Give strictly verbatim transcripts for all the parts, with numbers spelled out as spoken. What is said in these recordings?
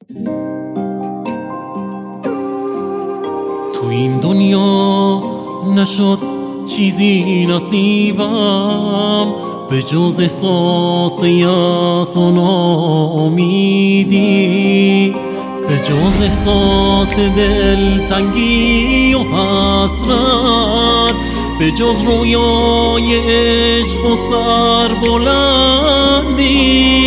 تو این دنیا نشد چیزی نصیبم به جز احساس یأس و ناامیدی، به جز احساس دلتنگی و حسرت، به جز رویای عشق و سربلندی.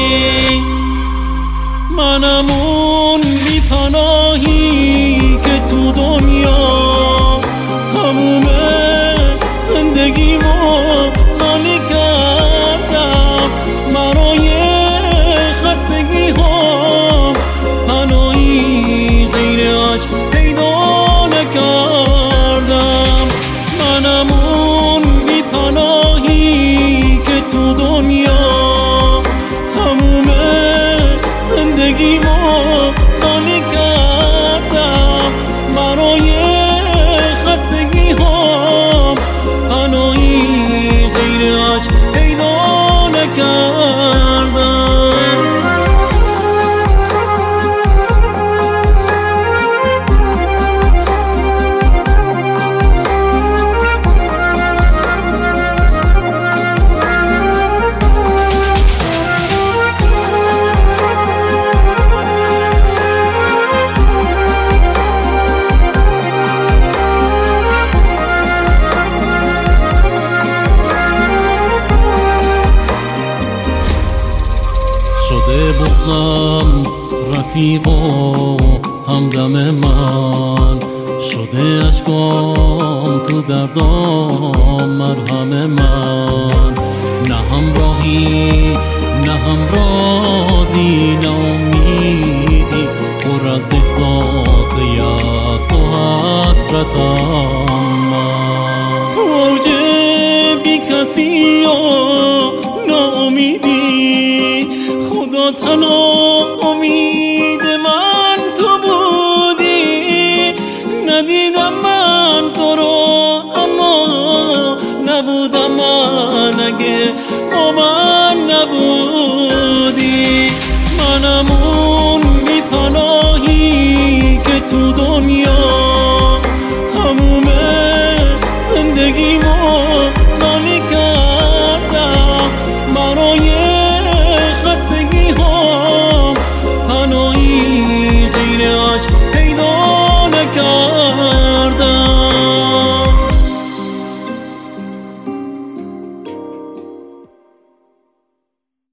منم اون بی پناهی که تو دنیا تموم زندگیمو خالی کردم، برای خستگی ها پناهی غیر عشق پیدا نکردم. منم اون بی پناهی که تو دنیا تموم زندگیمو خالی کردم، برای خستگی ها پناهی غیر عشق پیدا نکردم. شده بغضم رفیق و همدم من، شده اشکام تو دردام مرهم من. نه همراهی نه همرازی نه امیدی، پر از احساس یأس و حسرتم من. تو اوج بی کسی و ناامیدی، خدا تنها امید